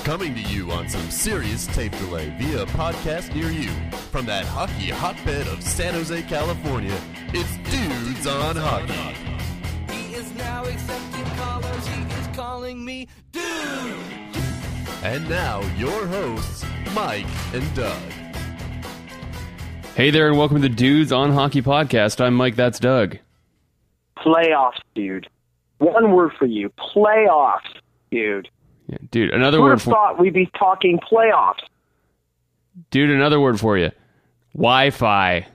Coming to you on some serious tape delay via a podcast near you. From that hockey hotbed of San Jose, California, it's Dudes on Hockey. He is now accepting callers, he is calling me Dude. And now, your hosts, Mike and Doug. Hey there, and welcome to the Dudes on Hockey podcast. I'm Mike, that's Doug. Playoffs, dude. One word for you. Playoffs, dude. Yeah, dude, another Who would word have thought we'd be talking playoffs? Dude, another word for you. Wi-Fi.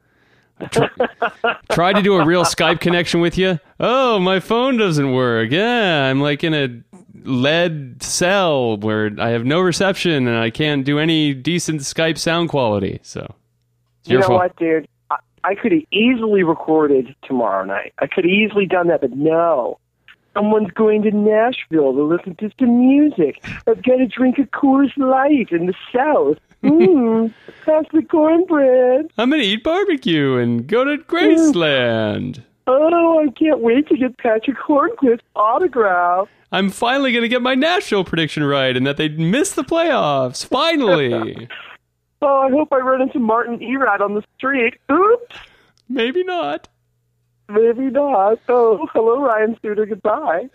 Tried to do a real Skype connection with you. Oh, my phone doesn't work. Yeah, I'm like in a lead cell where I have no reception and I can't do any decent Skype sound quality. So, You know what, dude? I could have easily recorded tomorrow night. I could have easily done that, but no. Someone's going to Nashville to listen to some music. I've got to drink a Coors Light in the South. Pass the cornbread. I'm going to eat barbecue and go to Graceland. Oh, I can't wait to get Patrick Hornquist's autograph. I'm finally going to get my Nashville prediction right and that they missed the playoffs. Finally. Oh, I hope I run into Martin Erat on the street. Oops. Maybe not. Maybe not. Oh, hello, Ryan Suter. Goodbye.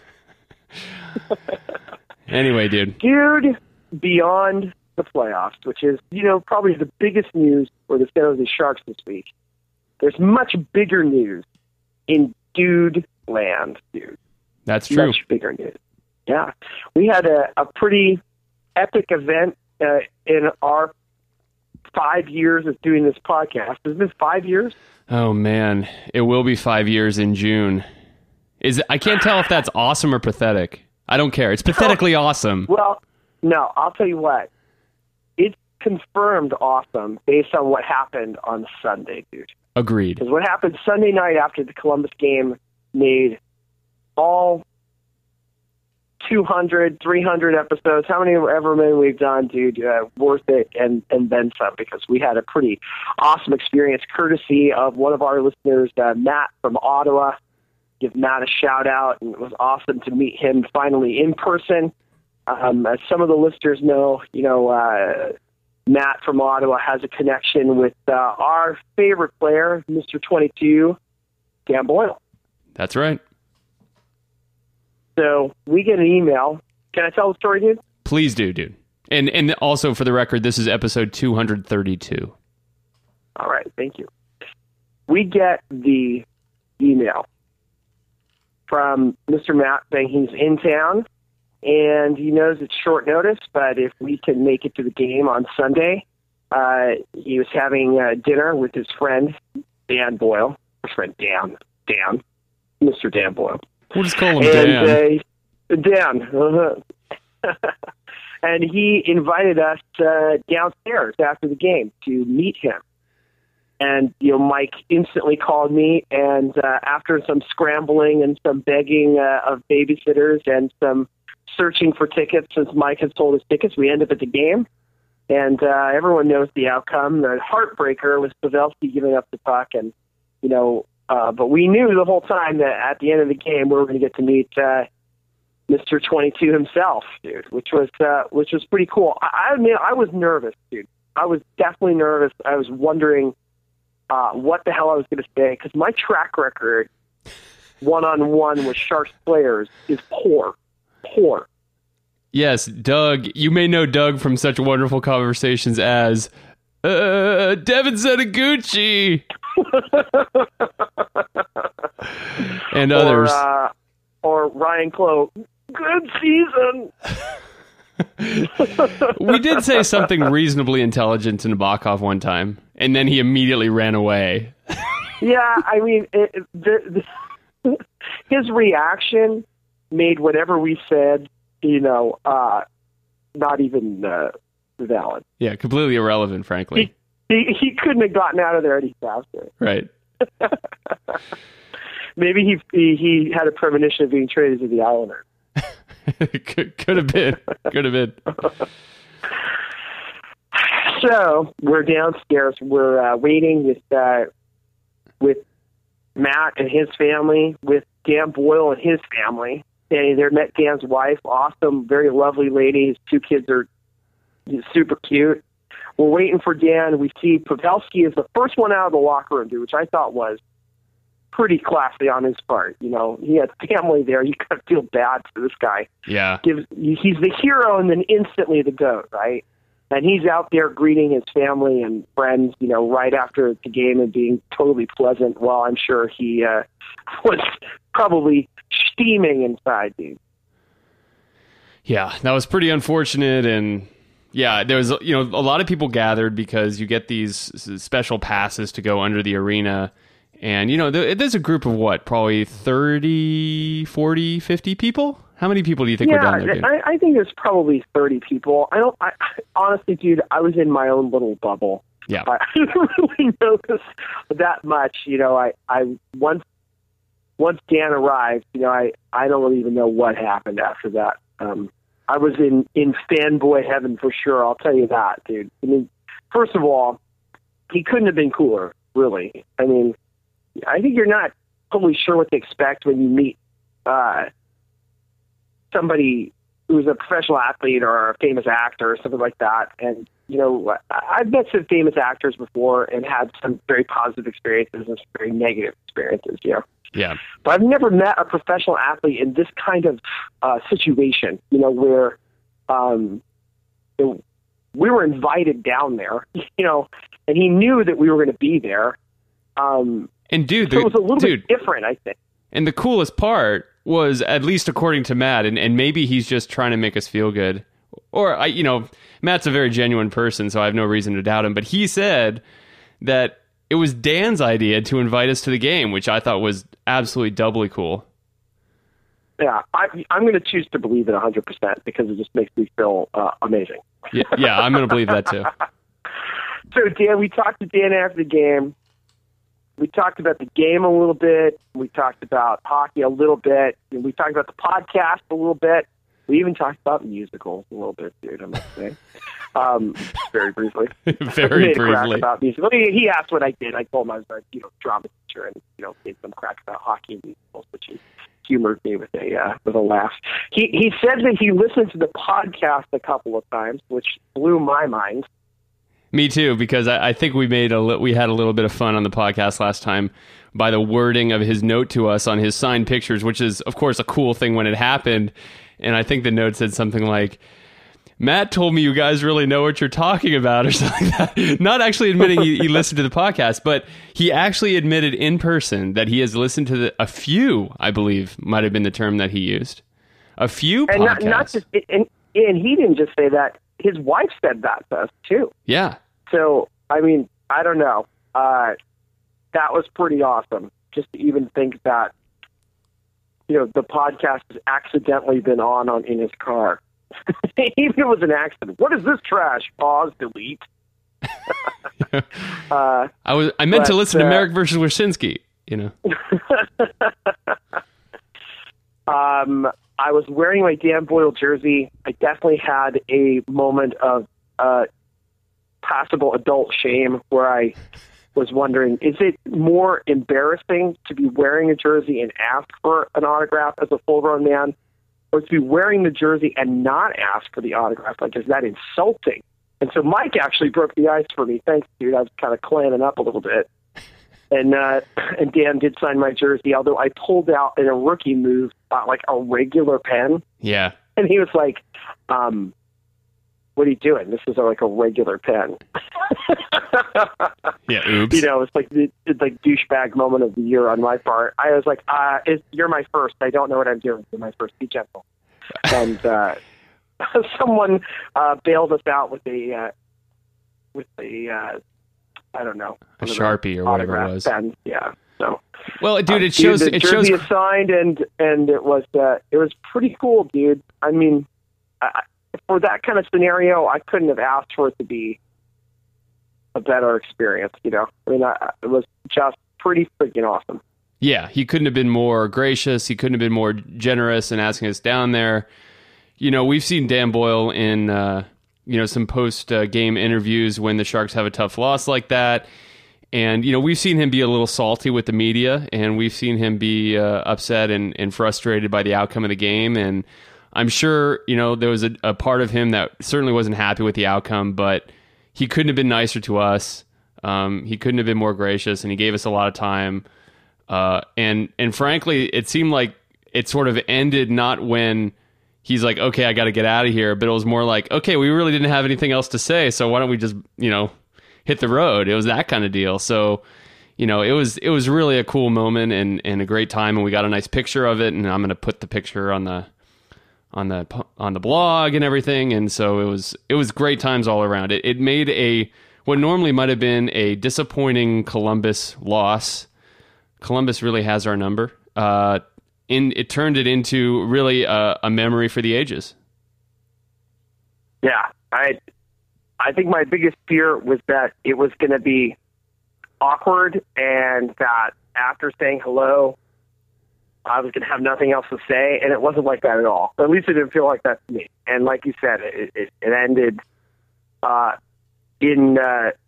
Anyway, dude. Dude, beyond the playoffs, which is, probably the biggest news for the San Jose Sharks this week, there's much bigger news in dude land, dude. That's true. Much bigger news. Yeah. We had a pretty epic event in our 5 years of doing this podcast. Has it been 5 years? Oh, man. It will be 5 years in June. I can't tell if that's awesome or pathetic. I don't care. It's pathetically awesome. Well, no, I'll tell you what. It's confirmed awesome based on what happened on Sunday, dude. Agreed. Because what happened Sunday night after the Columbus game made all 200, 300 episodes, how many ever many we've done, dude, worth it and then some, because we had a pretty awesome experience courtesy of one of our listeners, Matt from Ottawa. Give Matt a shout out, and it was awesome to meet him finally in person. As some of the listeners know, Matt from Ottawa has a connection with our favorite player, Mr. 22, Dan Boyle. That's right. So we get an email. Can I tell the story, dude? Please do, dude. And also, for the record, this is episode 232. All right, thank you. We get the email from Mr. Matt saying he's in town, and he knows it's short notice, but if we can make it to the game on Sunday, he was having dinner with his friend, Dan Boyle. His friend Dan, Mr. Dan Boyle. We'll just call him Dan. Dan. And he invited us downstairs after the game to meet him. And, Mike instantly called me, and after some scrambling and some begging of babysitters and some searching for tickets, since Mike had sold his tickets, we ended up at the game. And everyone knows the outcome. The heartbreaker was Pavelski giving up the puck, and, but we knew the whole time that at the end of the game we were going to get to meet Mr. 22 himself, dude, which was pretty cool. I admit I was nervous, dude. I was definitely nervous. I was wondering what the hell I was going to say, because my track record one-on-one with Sharks players is poor. Yes, Doug. You may know Doug from such wonderful conversations as Devin Setaguchi. And others. Or Ryan Clough. Good season. We did say something reasonably intelligent to Nabokov one time, and then he immediately ran away. Yeah, I mean, his reaction made whatever we said, not even valid. Yeah, completely irrelevant, frankly. He couldn't have gotten out of there any faster. Right. Maybe he had a premonition of being traded to the Islanders. Could have been. So we're downstairs. We're waiting with Matt and his family, with Dan Boyle and his family, Danny there, met Dan's wife, awesome, very lovely lady. His 2 kids are super cute. We're waiting for Dan. We see Pavelski is the first one out of the locker room, dude, which I thought was pretty classy on his part. You know, he had family there. You kind of feel bad for this guy. Yeah. He's the hero and then instantly the GOAT, right? And he's out there greeting his family and friends, you know, right after the game and being totally pleasant. Well, I'm sure he was probably steaming inside, dude. Yeah, that was pretty unfortunate. And yeah, there was, you know, a lot of people gathered because you get these special passes to go under the arena. And, you know, there's a group of what, probably 30, 40, 50 people? How many people do you think were down there, dude? I think there's probably 30 people. I honestly, dude, I was in my own little bubble. Yeah. I didn't really notice that much. You know, I once Dan arrived, you know, I don't even know what happened after that. I was in fanboy heaven for sure. I'll tell you that, dude. I mean, first of all, he couldn't have been cooler, really. I mean, I think you're not totally sure what to expect when you meet somebody who's a professional athlete or a famous actor or something like that. And, you know, I've met some famous actors before and had some very positive experiences and some very negative experiences, you know. Yeah. But I've never met a professional athlete in this kind of situation, you know, where we were invited down there, you know, and he knew that we were going to be there. And dude, so it was a little bit different, I think. And the coolest part was, at least according to Matt, and maybe he's just trying to make us feel good, or you know, Matt's a very genuine person, so I have no reason to doubt him. But he said that it was Dan's idea to invite us to the game, which I thought was absolutely doubly cool. Yeah, I'm going to choose to believe it 100% because it just makes me feel amazing. Yeah, I'm going to believe that too. So, Dan, we talked to Dan after the game. We talked about the game a little bit. We talked about hockey a little bit. And we talked about the podcast a little bit. We even talked about musicals a little bit, dude, I must say. Very briefly. Very briefly. About musicals. He asked what I did. I told him I was a drama teacher and, made some crack about hockey and musicals, which he humored me with a laugh. He said that he listened to the podcast a couple of times, which blew my mind. Me too, because I think we had a little bit of fun on the podcast last time by the wording of his note to us on his signed pictures, which is, of course, a cool thing when it happened. And I think the note said something like, Matt told me you guys really know what you're talking about, or something like that. Not actually admitting he listened to the podcast, but he actually admitted in person that he has listened to a few, I believe, might have been the term that he used. A few and podcasts. Not just, and he didn't just say that. His wife said that to us, too. Yeah. So, I mean, I don't know. That was pretty awesome, just to even think that, the podcast has accidentally been on in his car. Even if it was an accident. What is this trash? Pause, delete. I meant to listen to Merrick versus Wyshynski, I was wearing my Dan Boyle jersey. I definitely had a moment of possible adult shame where I was wondering, is it more embarrassing to be wearing a jersey and ask for an autograph as a full-grown man, or to be wearing the jersey and not ask for the autograph? Like, is that insulting? And so Mike actually broke the ice for me. Thanks, dude. I was kind of clamming up a little bit. And Dan did sign my jersey, although I pulled out in a rookie move like a regular pen. Yeah. And he was like, what are you doing? This is like a regular pen. Yeah, oops. It's like the douchebag moment of the year on my part. I was like, you're my first. I don't know what I'm doing. You're my first. Be gentle. And someone bailed us out with a I don't know, a Sharpie or whatever it was. Pen. Yeah. So. Well, dude, it shows. The jersey is signed, and it was pretty cool, dude. I mean, for that kind of scenario, I couldn't have asked for it to be a better experience. I mean, it was just pretty freaking awesome. Yeah, he couldn't have been more gracious. He couldn't have been more generous in asking us down there. We've seen Dan Boyle in some post-game interviews when the Sharks have a tough loss like that. And, you know, we've seen him be a little salty with the media, and we've seen him be upset and frustrated by the outcome of the game. And I'm sure, you know, there was a part of him that certainly wasn't happy with the outcome, but he couldn't have been nicer to us. He couldn't have been more gracious, and he gave us a lot of time. And frankly, it seemed like it sort of ended not when he's like, okay, I got to get out of here, but it was more like, okay, we really didn't have anything else to say, so why don't we just, you know, hit the road? It was that kind of deal. So, you know, it was really a cool moment and a great time, and we got a nice picture of it, and I'm going to put the picture on the blog and everything. And so it was great times all around. It made what normally might have been a disappointing Columbus loss. Columbus really has our number. It turned it into really a memory for the ages. Yeah, I think my biggest fear was that it was going to be awkward, and that after saying hello, I was going to have nothing else to say, and it wasn't like that at all. At least it didn't feel like that to me. And like you said, it ended in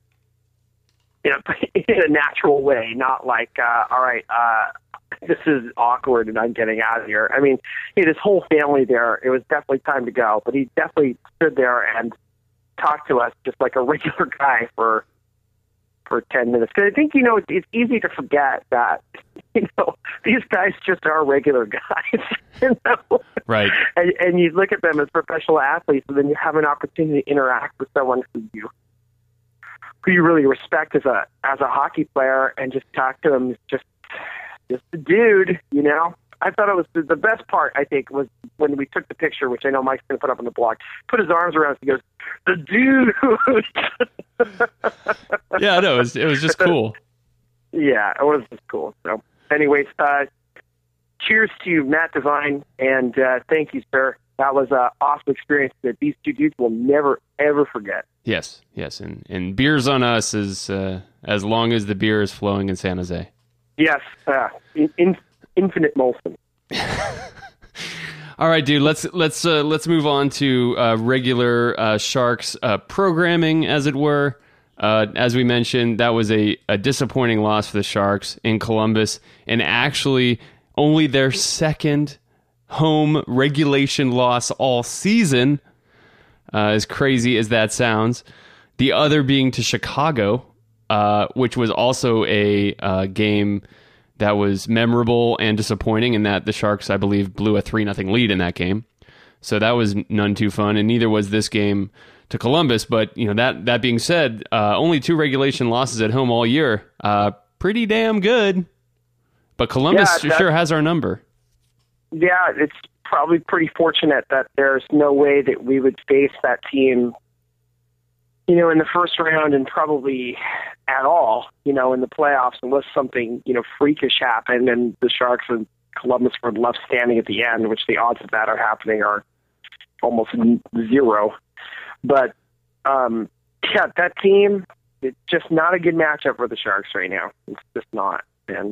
a natural way, not like, all right, this is awkward and I'm getting out of here. I mean, he had his whole family there. It was definitely time to go, but he definitely stood there and talked to us just like a regular guy for 10 minutes. Because I think, you know, it's easy to forget that, you know, these guys just are regular guys, you know? Right. And you look at them as professional athletes, and then you have an opportunity to interact with someone who you really respect as a hockey player, and just talk to them. Just a dude, you know? I thought it was the best part, I think, was when we took the picture, which I know Mike's going to put up on the blog, put his arms around us, and he goes, the dude! Yeah, no, it was just cool. Yeah, it was just cool. So, anyways, cheers to Matt Devine, and thank you, sir. That was an awesome experience that these two dudes will never, ever forget. Yes, and beers on us is as long as the beer is flowing in San Jose. Yes, infinite Molson. All right, dude. Let's move on to regular Sharks programming, as it were. As we mentioned, that was a disappointing loss for the Sharks in Columbus, and actually only their second home regulation loss all season. As crazy as that sounds, the other being to Chicago, which was also a game that was memorable and disappointing in that the Sharks, I believe, blew a 3-0 lead in that game. So that was none too fun, and neither was this game to Columbus. But, you know, that being said, only 2 regulation losses at home all year. Pretty damn good. But Columbus sure has our number. Yeah, it's probably pretty fortunate that there's no way that we would face that team, you know, in the first round, and probably at all, you know, in the playoffs, unless something, you know, freakish happened and the Sharks and Columbus were left standing at the end, which the odds of that are happening are almost zero. But, yeah, that team, it's just not a good matchup for the Sharks right now. It's just not. And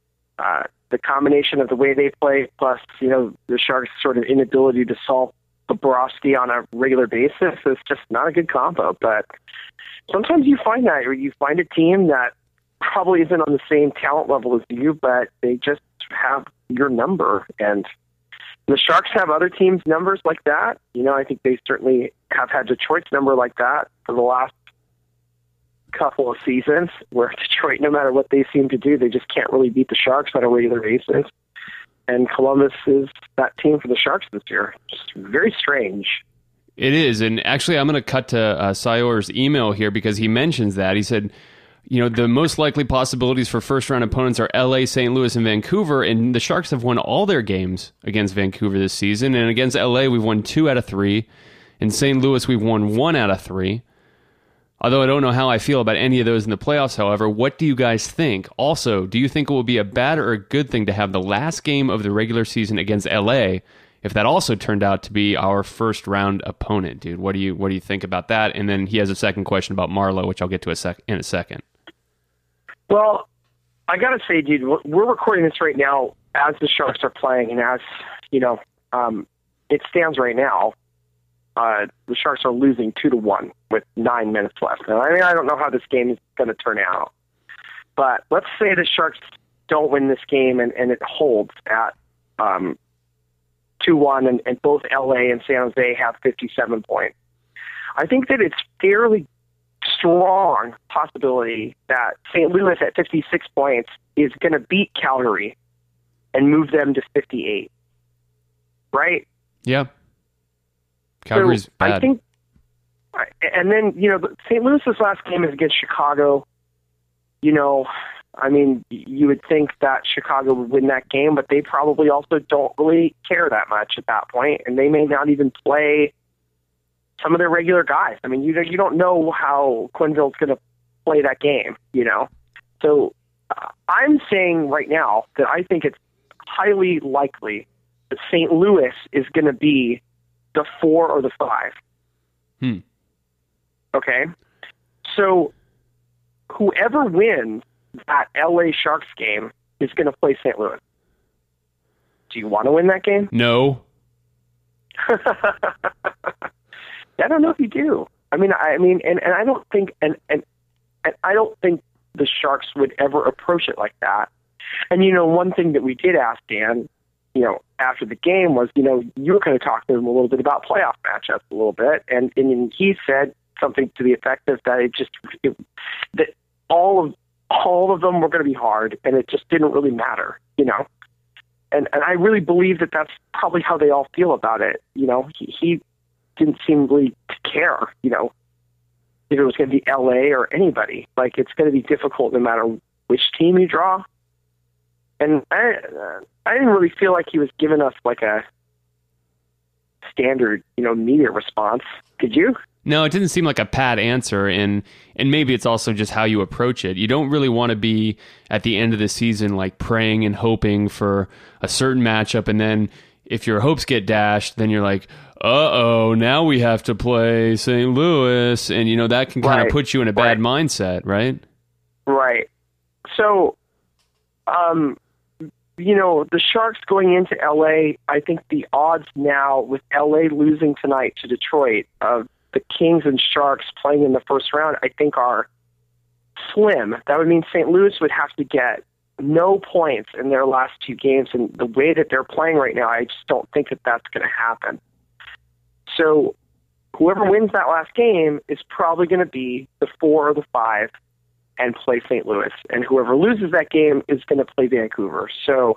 the combination of the way they play, plus, you know, the Sharks' sort of inability to solve Bobrovsky on a regular basis is just not a good combo. But sometimes you find that, or you find a team that probably isn't on the same talent level as you, but they just have your number. And the Sharks have other teams' numbers like that. You know, I think they certainly have had Detroit's number like that for the last couple of seasons, where Detroit, no matter what they seem to do, they just can't really beat the Sharks on a regular basis. And Columbus is that team for the Sharks this year. Just very strange. It is, and actually I'm going to cut to Sayor's email here, because he mentions that. He said, you know, the most likely possibilities for first-round opponents are LA, St. Louis, and Vancouver, and the Sharks have won all their games against Vancouver this season, and against LA we've won 2 out of 3. In St. Louis we've won 1 out of 3. Although I don't know how I feel about any of those in the playoffs, however, what do you guys think? Also, do you think it will be a bad or a good thing to have the last game of the regular season against LA if that also turned out to be our first round opponent, dude? What do you think about that? And then he has a second question about Marleau, which I'll get to in a second. Well, I got to say, dude, we're recording this right now as the Sharks are playing, and as, you know, it stands right now. The Sharks are losing 2-1 with 9 minutes left. Now, I mean, I don't know how this game is going to turn out, But let's say the Sharks don't win this game and it holds at 2-1, and both LA and San Jose have 57 points. I think that it's fairly strong possibility that St. Louis at 56 points is going to beat Calgary and move them to 58. Right? Yeah. Calgary's so bad. I think, and then, St. Louis's last game is against Chicago. I mean, you would think that Chicago would win that game, but they probably also don't really care that much at that point, and they may not even play some of their regular guys. I mean, you don't know how Quenneville's going to play that game, So I'm saying right now that I think it's highly likely that St. Louis is going to be the 4 or the 5. Okay? So whoever wins that LA Sharks game is going to play St. Louis. Do you want to win that game? No. I don't know if you do. And I don't think, and I don't think the Sharks would ever approach it like that. And one thing that we did ask Dan, after the game was, you were going to talk to him a little bit about playoff matchups a little bit, and he said something to the effect of that that all of them were going to be hard, and it just didn't really matter, And I really believe that that's probably how they all feel about it. He didn't seem really to care, if it was going to be LA or anybody. Like, it's going to be difficult no matter which team you draw. And I didn't really feel like he was giving us like a standard, media response. Did you? No, it didn't seem like a pat answer, and maybe it's also just how you approach it. You don't really want to be at the end of the season like praying and hoping for a certain matchup, and then if your hopes get dashed, then you're like, uh-oh, now we have to play St. Louis, and that can kind of put you in a bad mindset, right? Right. So, the Sharks going into LA, I think the odds now with LA losing tonight to Detroit of the Kings and Sharks playing in the first round, I think are slim. That would mean St. Louis would have to get no points in their last 2 games, and the way that they're playing right now, I just don't think that that's going to happen. So whoever wins that last game is probably going to be the 4 or the 5 and play St. Louis, and whoever loses that game is going to play Vancouver. So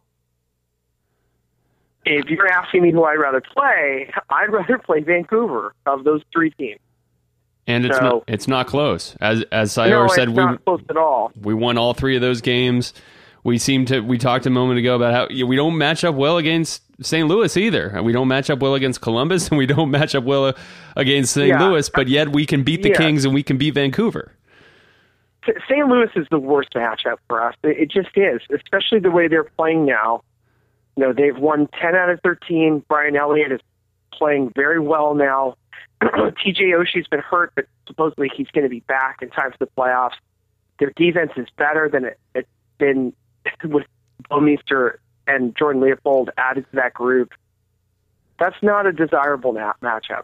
if you're asking me who I'd rather play, I'd rather play Vancouver of those 3 teams. And it's not close. As Sayor said, it's not close at all. We won all 3 of those games. We talked a moment ago about how we don't match up well against St. Louis either. We don't match up well against Columbus, and we don't match up well against St. Louis, but yet we can beat the Kings and we can beat Vancouver. St. Louis is the worst matchup for us. It just is, especially the way they're playing now. They've won 10 out of 13. Brian Elliott is playing very well now. TJ Oshie's been hurt, but supposedly he's going to be back in time for the playoffs. Their defense is better than it's been with Bouwmeester and Jordan Leopold added to that group. That's not a desirable matchup.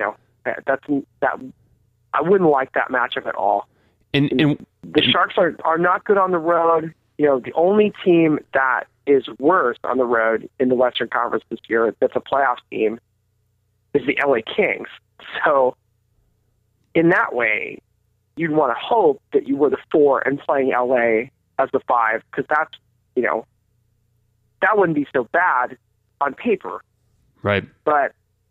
I wouldn't like that matchup at all. And the Sharks are not good on the road. The only team that is worse on the road in the Western Conference this year that's a playoff team is the LA Kings. So in that way, you'd want to hope that you were the 4 and playing LA as the 5, because that's, that wouldn't be so bad on paper. Right. But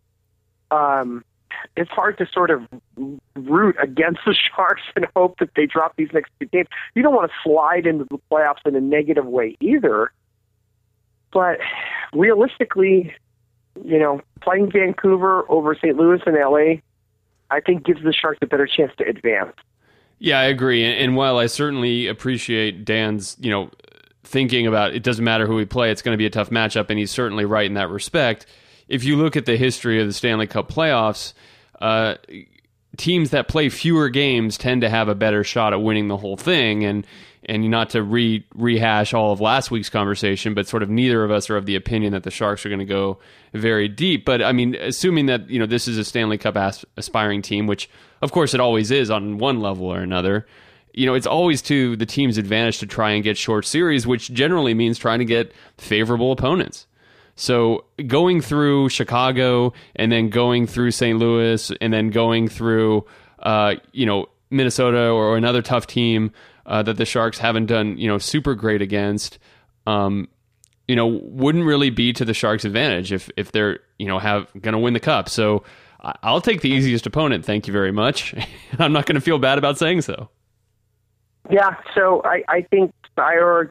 it's hard to sort of root against the Sharks and hope that they drop these next 2 games. You don't want to slide into the playoffs in a negative way either. But realistically, playing Vancouver over St. Louis and LA, I think gives the Sharks a better chance to advance. Yeah, I agree. And while I certainly appreciate Dan's, thinking about it doesn't matter who we play, it's going to be a tough matchup, and he's certainly right in that respect. If you look at the history of the Stanley Cup playoffs, teams that play fewer games tend to have a better shot at winning the whole thing. And not to rehash all of last week's conversation, but sort of neither of us are of the opinion that the Sharks are going to go very deep. But I mean, assuming that this is a Stanley Cup aspiring team, which of course it always is on one level or another, it's always to the team's advantage to try and get short series, which generally means trying to get favorable opponents. So going through Chicago and then going through St. Louis and then going through, Minnesota or another tough team that the Sharks haven't done, super great against, wouldn't really be to the Sharks' advantage if they're, going to win the cup. So I'll take the easiest opponent. Thank you very much. I'm not going to feel bad about saying so. Yeah, so I think Steyr,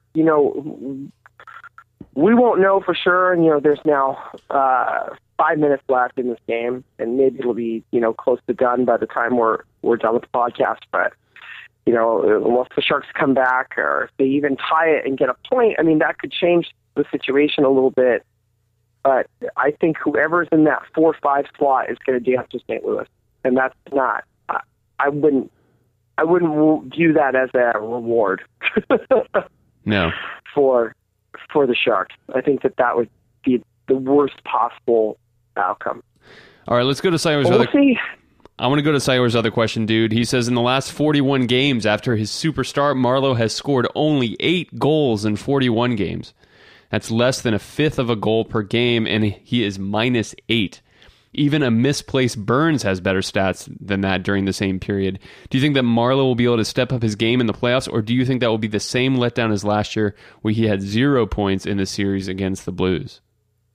we won't know for sure. And, there's now 5 minutes left in this game, and maybe it'll be, close to done by the time we're done with the podcast. But, unless the Sharks come back or if they even tie it and get a point, that could change the situation a little bit. But I think whoever's in that 4-5 slot is going to dance to St. Louis. And that's not, I wouldn't view that as a reward. No. For the Sharks. I think that would be the worst possible outcome. All right, let's go to Sayor's I want to go to Sayor's other question, dude. He says in the last 41 games after his superstar, Marleau has scored only 8 goals in 41 games. That's less than a fifth of a goal per game, and he is -8. Even a misplaced Burns has better stats than that during the same period. Do you think that Marleau will be able to step up his game in the playoffs, or do you think that will be the same letdown as last year where he had 0 points in the series against the Blues?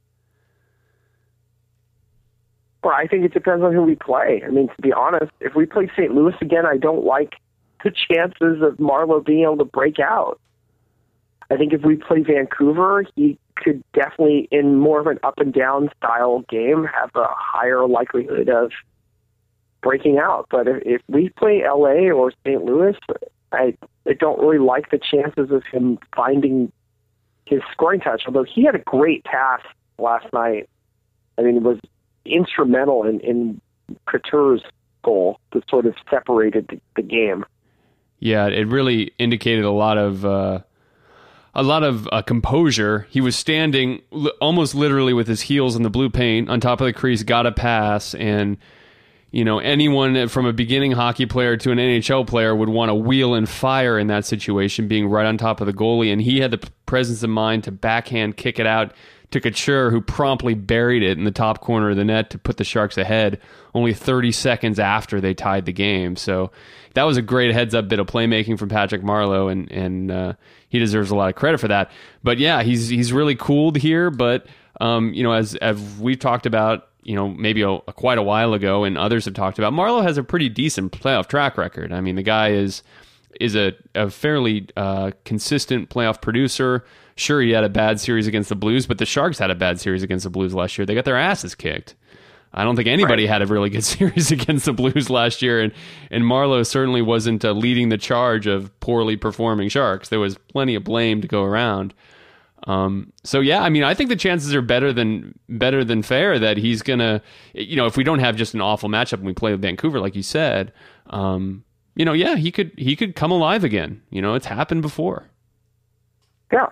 Well, I think it depends on who we play. To be honest, if we play St. Louis again, I don't like the chances of Marleau being able to break out. I think if we play Vancouver, he could definitely, in more of an up-and-down style game, have a higher likelihood of breaking out. But if we play LA or St. Louis, I don't really like the chances of him finding his scoring touch, although he had a great pass last night. It was instrumental in Couture's goal that sort of separated the game. Yeah, it really indicated a lot of composure. He was standing almost literally with his heels in the blue paint on top of the crease, got a pass, and anyone from a beginning hockey player to an NHL player would want to wheel and fire in that situation, being right on top of the goalie, and he had the presence of mind to backhand kick it out to Couture, who promptly buried it in the top corner of the net to put the Sharks ahead only 30 seconds after they tied the game. So that was a great heads-up bit of playmaking from Patrick Marleau, and he deserves a lot of credit for that. But yeah, he's really cooled here. But as we've talked about, maybe quite a while ago, and others have talked about, Marleau has a pretty decent playoff track record. The guy is a fairly consistent playoff producer. Sure, he had a bad series against the Blues, but the Sharks had a bad series against the Blues last year. They got their asses kicked. I don't think anybody had a really good series against the Blues last year, and Marleau certainly wasn't leading the charge of poorly performing Sharks. There was plenty of blame to go around. So yeah, I think the chances are better than fair that he's gonna, if we don't have just an awful matchup and we play with Vancouver, like you said, yeah, he could come alive again. It's happened before. Yeah,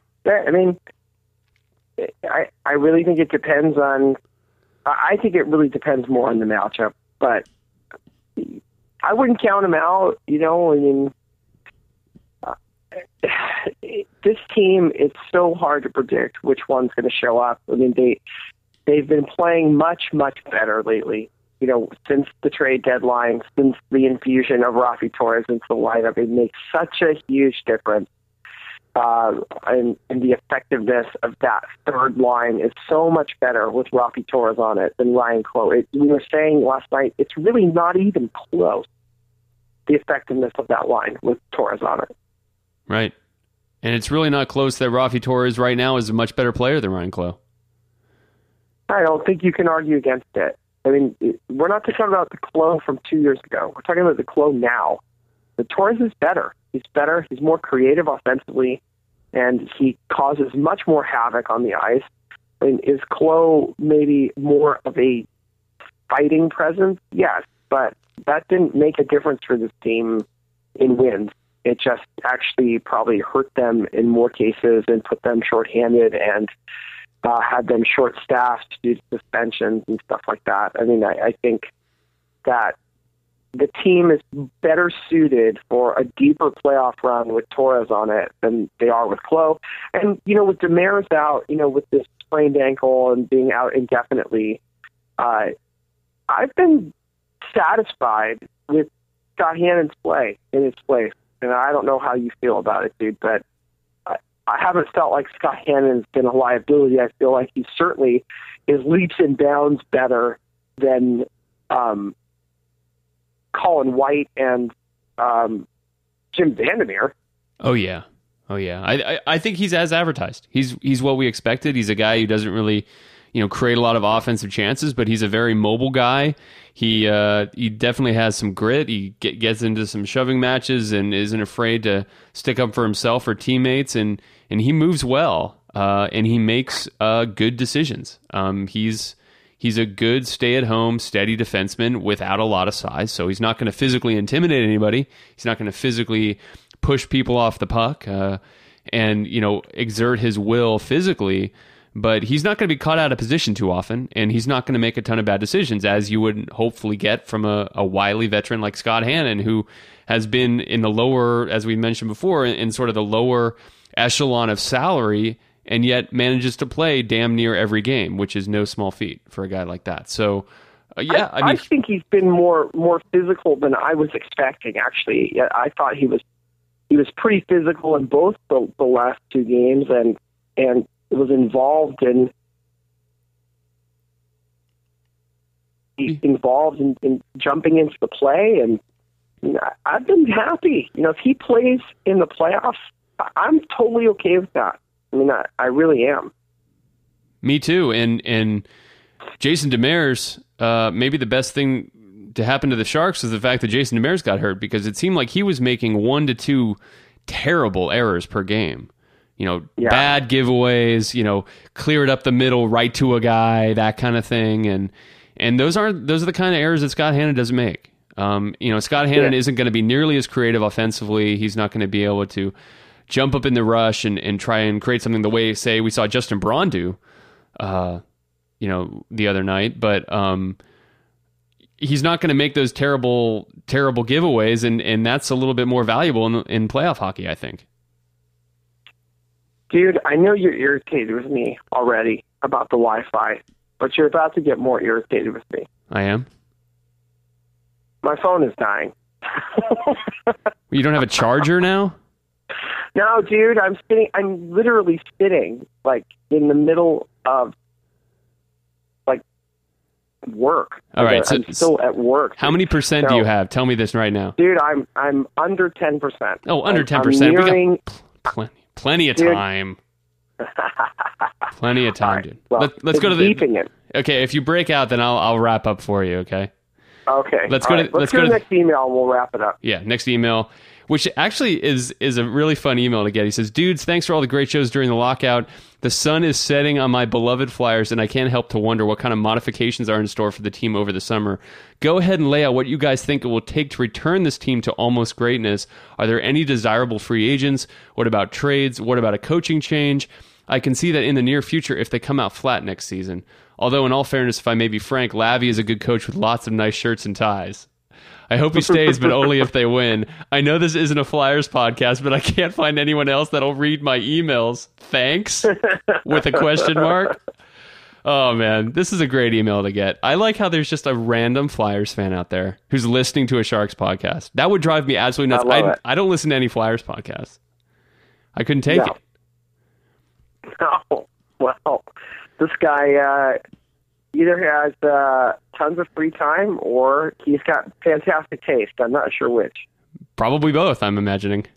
I really think it depends on. I think it really depends more on the matchup, but I wouldn't count him out. This team, it's so hard to predict which one's going to show up. They've been playing much, much better lately. Since the trade deadline, since the infusion of Raffi Torres into the lineup, it makes such a huge difference. And the effectiveness of that third line is so much better with Raffi Torres on it than Ryan Clowe. We were saying last night, it's really not even close, the effectiveness of that line with Torres on it. Right. And it's really not close that Raffi Torres right now is a much better player than Ryan Clowe. I don't think you can argue against it. We're not talking about the Clowe from 2 years ago. We're talking about the Clowe now. The Torres is better. He's better. He's more creative offensively, and he causes much more havoc on the ice. Is Clowe maybe more of a fighting presence? Yes, but that didn't make a difference for this team in wins. It just actually probably hurt them in more cases and put them shorthanded and had them short-staffed due to suspensions and stuff like that. I think that the team is better suited for a deeper playoff run with Torres on it than they are with Klo. And, with Demers out, with this sprained ankle and being out indefinitely, I've been satisfied with Scott Hannon's play in his place. And I don't know how you feel about it, dude, but I haven't felt like Scott Hannon's been a liability. I feel like he certainly is leaps and bounds better than Colin White and Jim Vandermeer. Oh yeah. I think he's as advertised. He's what we expected. He's a guy who doesn't really, create a lot of offensive chances, but he's a very mobile guy. He definitely has some grit. He gets into some shoving matches and isn't afraid to stick up for himself or teammates, and he moves well. And he makes good decisions. He's a good stay-at-home, steady defenseman without a lot of size, so he's not going to physically intimidate anybody. He's not going to physically push people off the puck and exert his will physically, but he's not going to be caught out of position too often, and he's not going to make a ton of bad decisions, as you would hopefully get from a wily veteran like Scott Hannon, who has been in the lower, as we mentioned before, in sort of the lower echelon of salary, and yet manages to play damn near every game, which is no small feat for a guy like that. So, I think he's been more physical than I was expecting. Actually, I thought he was pretty physical in both the last two games, and was involved in jumping into the play, and I've been happy. If he plays in the playoffs, I'm totally okay with that. I mean, I really am. Me too. And Jason Demers, maybe the best thing to happen to the Sharks is the fact that Jason Demers got hurt, because it seemed like he was making 1 to 2 terrible errors per game. Bad giveaways, clear it up the middle, right to a guy, that kind of thing. And those are the kind of errors that Scott Hannon doesn't make. Scott Hannon isn't going to be nearly as creative offensively. He's not going to be able to jump up in the rush and try and create something the way, say, we saw Justin Braun do, the other night. But he's not going to make those terrible, terrible giveaways, and that's a little bit more valuable in playoff hockey, I think. Dude, I know you're irritated with me already about the Wi-Fi, but you're about to get more irritated with me. I am? My phone is dying. You don't have a charger now? No, dude, I'm literally sitting, like, in the middle of, like, work. All right. I'm still at work. How many percent do you have? Tell me this right now. Dude, I'm under 10%. Oh, under 10%. Nearing, we got plenty of time. Plenty of time, dude. Well, let's go to the... Okay, if you break out, then I'll wrap up for you, okay? Okay. Let's go to the next email and we'll wrap it up. Yeah, next email, which actually is a really fun email to get. He says, "Dudes, thanks for all the great shows during the lockout. The sun is setting on my beloved Flyers, and I can't help to wonder what kind of modifications are in store for the team over the summer. Go ahead and lay out what you guys think it will take to return this team to almost greatness. Are there any desirable free agents? What about trades? What about a coaching change? I can see that in the near future if they come out flat next season. Although, in all fairness, if I may be frank, Lavi is a good coach with lots of nice shirts and ties. I hope he stays, but only if they win. I know this isn't a Flyers podcast, but I can't find anyone else that'll read my emails. Thanks?" With a question mark. Oh, man. This is a great email to get. I like how there's just a random Flyers fan out there who's listening to a Sharks podcast. That would drive me absolutely nuts. I don't listen to any Flyers podcasts. I couldn't take it. No. Well, this guy either has tons of free time or he's got fantastic taste. I'm not sure which. Probably both, I'm imagining.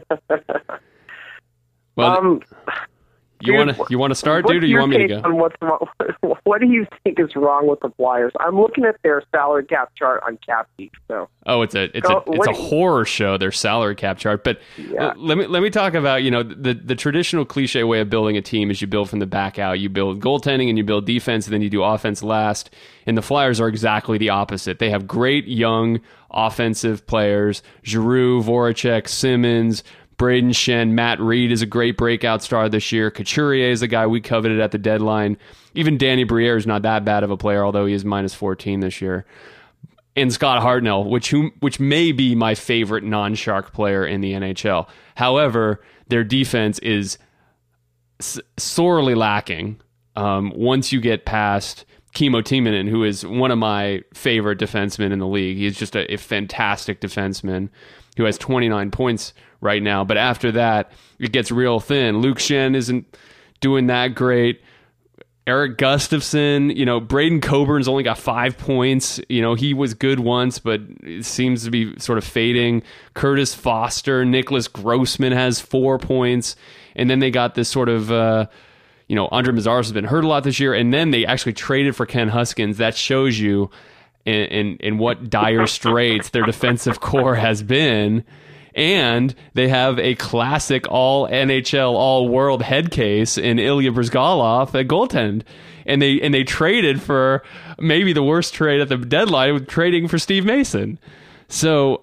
Well, you want to start, dude, or you want me to go? What do you think is wrong with the Flyers? I'm looking at their salary cap chart on CapGeek. So. Oh, it's a horror show, their salary cap chart. But let me talk about, the traditional cliche way of building a team is you build from the back out. You build goaltending and you build defense, and then you do offense last. And the Flyers are exactly the opposite. They have great young offensive players: Giroux, Voracek, Simmons, Braden Shen. Matt Reed is a great breakout star this year. Couturier is the guy we coveted at the deadline. Even Danny Briere is not that bad of a player, although he is -14 this year. and Scott Hartnell, which may be my favorite non-Shark player in the NHL. However, their defense is sorely lacking once you get past Kimmo Timonen, who is one of my favorite defensemen in the league. He's just a fantastic defenseman who has 29 points right now. But after that, it gets real thin. Luke Schenn isn't doing that great. Eric Gustafson, Braden Coburn's only got 5 points. He was good once, but it seems to be sort of fading. Curtis Foster, Nicholas Grossman has 4 points. And then they got this sort of, Andre Mazzaros has been hurt a lot this year. And then they actually traded for Ken Huskins. That shows you in what dire straits their defensive core has been. And they have a classic all-NHL, all-world head case in Ilya Bryzgalov at goaltend. And they traded for maybe the worst trade at the deadline, with trading for Steve Mason. So,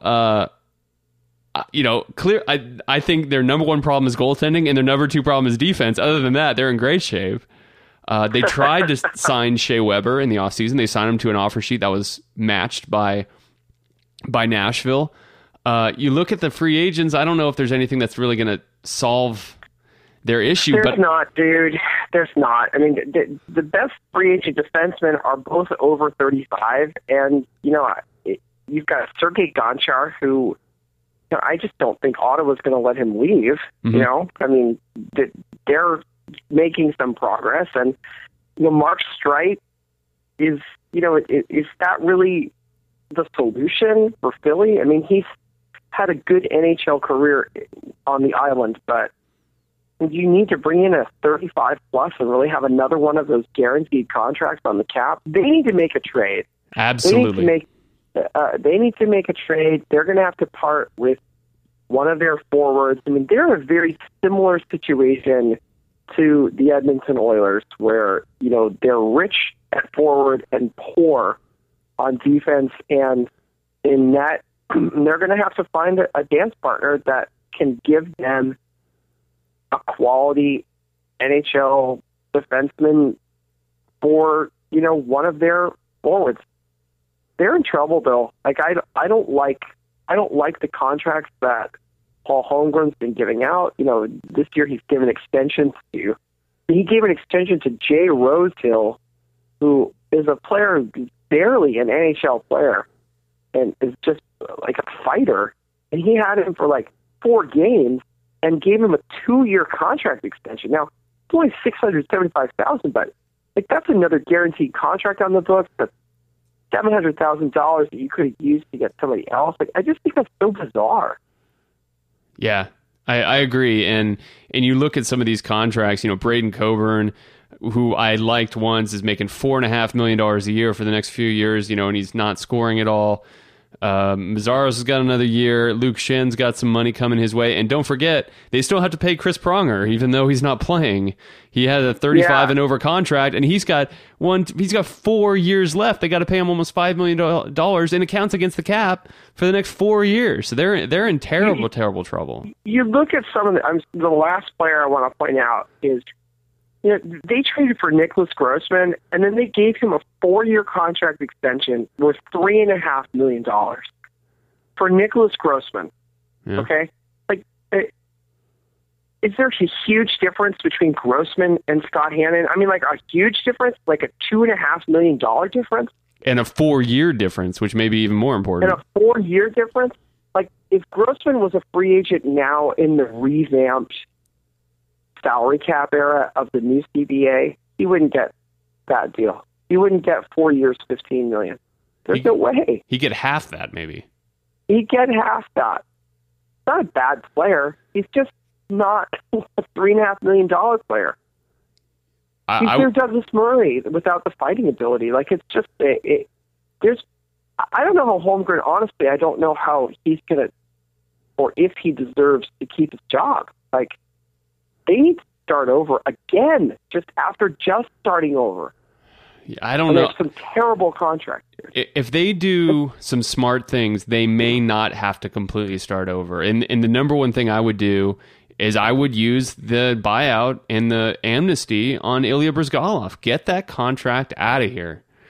clear. I think their number one problem is goaltending, and their number two problem is defense. Other than that, they're in great shape. They tried to sign Shea Weber in the offseason. They signed him to an offer sheet that was matched by Nashville. You look at the free agents, I don't know if there's anything that's really going to solve their issue. There's not, dude. There's not. I mean, the best free agent defensemen are both over 35, and, you've got Sergei Gonchar, who I just don't think Ottawa's going to let him leave. Mm-hmm. I mean, they're making some progress, and, Mark Streit is that really the solution for Philly? I mean, he's had a good NHL career on the island, but you need to bring in a 35 plus and really have another one of those guaranteed contracts on the cap. They need to make a trade. Absolutely. They need to make a trade. They're going to have to part with one of their forwards. I mean, they're in a very similar situation to the Edmonton Oilers, where, they're rich at forward and poor on defense, and in net, they're going to have to find a dance partner that can give them a quality NHL defenseman for, one of their forwards. They're in trouble, Bill. Like, I don't like the contracts that Paul Holmgren's been giving out. This year he gave an extension to Jay Rosehill, who is a player who's barely an NHL player and is just like a fighter. And he had him for like 4 games and gave him a 2-year contract extension. Now, it's only $675,000, but like that's another guaranteed contract on the books. That's $700,000 that you could have used to get somebody else. Like, I just think that's so bizarre. Yeah, I agree. And you look at some of these contracts, Braden Coburn, who I liked once, is making $4.5 million a year for the next few years, and he's not scoring at all. Mazzaros has got another year. Luke Schenn's got some money coming his way. And don't forget, they still have to pay Chris Pronger, even though he's not playing. He had a 35 and over contract, and he's got 4 years left. They got to pay him almost $5 million, and it counts against the cap for the next 4 years. So they're in terrible trouble. You look at some of the last player I want to point out is, they traded for Nicholas Grossman, and then they gave him a 4-year contract extension worth $3.5 million for Nicholas Grossman. Yeah. Okay? Like, is there a huge difference between Grossman and Scott Hannon? I mean, like a huge difference, like a $2.5 million difference? And a 4-year difference, which may be even more important. And a 4-year difference? Like, if Grossman was a free agent now in the revamped salary cap era of the new CBA, he wouldn't get that deal. He wouldn't get 4 years, $15 million. There's no way. He'd get half that, maybe. He'd get half that. Not a bad player. He's just not a $3.5 million player. He's Douglas Murray without the fighting ability. Like, it's just I don't know how Holmgren. Honestly, I don't know how he's gonna, or if he deserves to keep his job. Like, they need to start over again, just starting over. I don't know. There's some terrible contracts here. If they do some smart things, they may not have to completely start over. And the number one thing I would do is I would use the buyout and the amnesty on Ilya Bryzgalov. Get that contract out of here.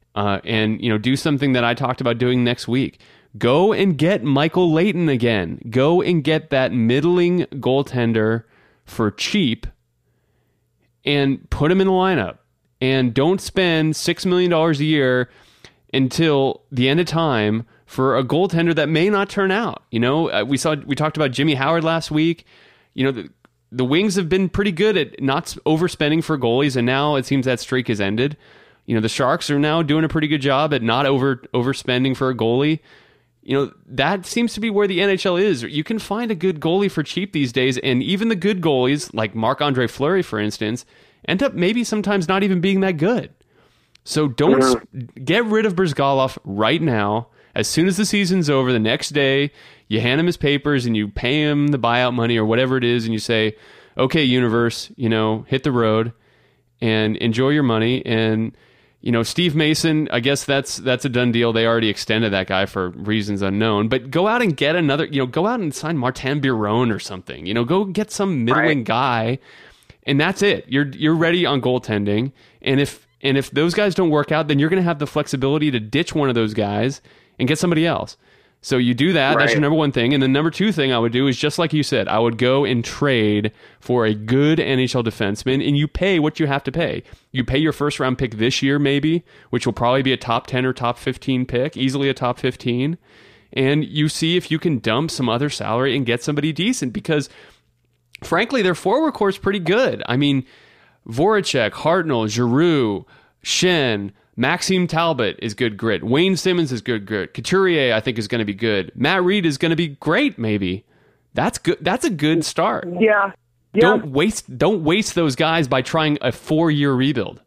and do something that I talked about doing next week. Go and get Michael Leighton again. Go and get that middling goaltender for cheap and put him in the lineup. And don't spend $6 million a year until the end of time for a goaltender that may not turn out. We talked about Jimmy Howard last week. The Wings have been pretty good at not overspending for goalies, and now it seems that streak has ended. The Sharks are now doing a pretty good job at not overspending for a goalie. That seems to be where the NHL is. You can find a good goalie for cheap these days, and even the good goalies, like Marc-Andre Fleury, for instance, end up maybe sometimes not even being that good. So don't get rid of Brzgalov right now. As soon as the season's over, the next day, you hand him his papers and you pay him the buyout money or whatever it is, and you say, okay, universe, hit the road and enjoy your money. And Steve Mason, I guess that's a done deal. They already extended that guy for reasons unknown. But go out and get another, go out and sign Martin Biron or something. Go get some middling guy, and that's it. You're ready on goaltending. And if those guys don't work out, then you're going to have the flexibility to ditch one of those guys and get somebody else. So you do that. Right. That's your number one thing. And the number two thing I would do is just like you said, I would go and trade for a good NHL defenseman, and you pay what you have to pay. You pay your first round pick this year, maybe, which will probably be a top 10 or top 15 pick, easily a top 15. And you see if you can dump some other salary and get somebody decent, because frankly, their forward core is pretty good. I mean, Voracek, Hartnell, Giroux, Shen, Maxime Talbot is good grit. Wayne Simmons is good grit. Couturier, I think, is going to be good. Matt Reed is going to be great, maybe. That's good. That's a good start. Yeah. Don't waste those guys by trying a 4-year rebuild.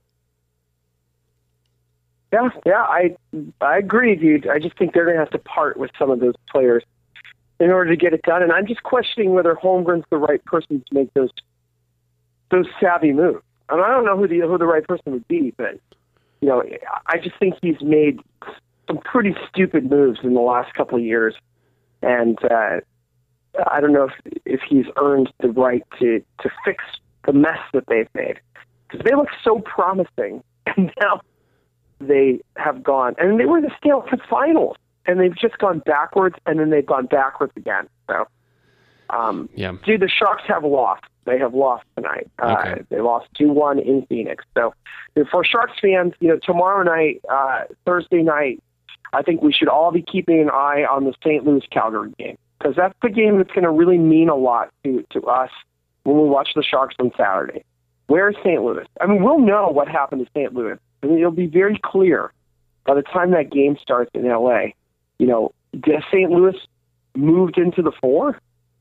Yeah, I agree, dude. I just think they're going to have to part with some of those players in order to get it done. And I'm just questioning whether Holmgren's the right person to make those savvy moves. And I don't know who the right person would be, but I just think he's made some pretty stupid moves in the last couple of years, and I don't know if he's earned the right to fix the mess that they've made, because they look so promising, and now they have gone, and they were in the Stanley Cup Finals, and they've just gone backwards, and then they've gone backwards again. So, dude, the Sharks have lost. They have lost tonight. Okay. They lost 2-1 in Phoenix. So for Sharks fans, tomorrow night, Thursday night, I think we should all be keeping an eye on the St. Louis-Calgary game, because that's the game that's going to really mean a lot to us when we watch the Sharks on Saturday. Where's St. Louis? I mean, we'll know what happened to St. Louis. I mean, it'll be very clear by the time that game starts in L.A. Has St. Louis moved into the 4?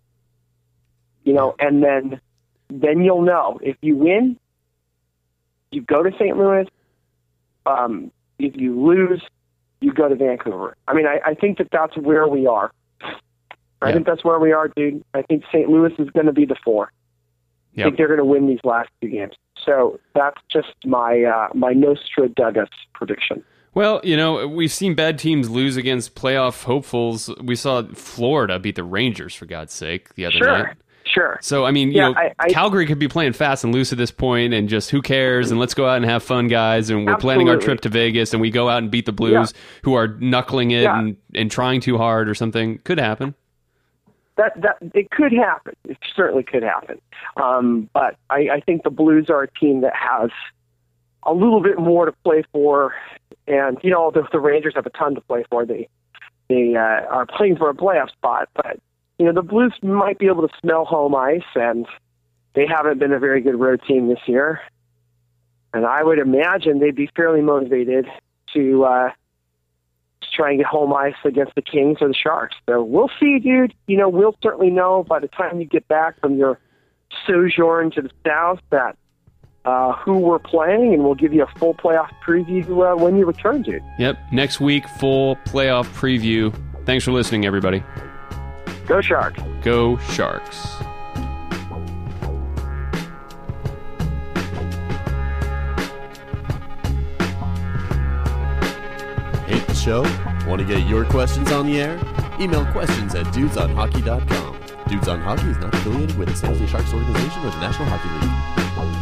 And then you'll know. If you win, you go to St. Louis. If you lose, you go to Vancouver. I mean, I think that's where we are. I think that's where we are, dude. I think St. Louis is going to be the 4. I think they're going to win these last 2 games. So that's just my Nostradamus prediction. Well, we've seen bad teams lose against playoff hopefuls. We saw Florida beat the Rangers, for God's sake, the other night. Sure. So, I mean, Calgary could be playing fast and loose at this point, and just who cares, and let's go out and have fun, guys, and we're planning our trip to Vegas, and we go out and beat the Blues, who are knuckling it and trying too hard or something. Could happen. That it could happen. It certainly could happen. But I think the Blues are a team that has a little bit more to play for, and, the Rangers have a ton to play for. They are playing for a playoff spot, but the Blues might be able to smell home ice, and they haven't been a very good road team this year. And I would imagine they'd be fairly motivated to try and get home ice against the Kings or the Sharks. So we'll see, dude. We'll certainly know by the time you get back from your sojourn to the South that who we're playing, and we'll give you a full playoff preview when you return, dude. Yep, next week, full playoff preview. Thanks for listening, everybody. Go Sharks. Go Sharks. Hate the show? Want to get your questions on the air? Email questions at dudesonhockey.com. Dudes on Hockey is not affiliated with the San Jose Sharks organization or the National Hockey League.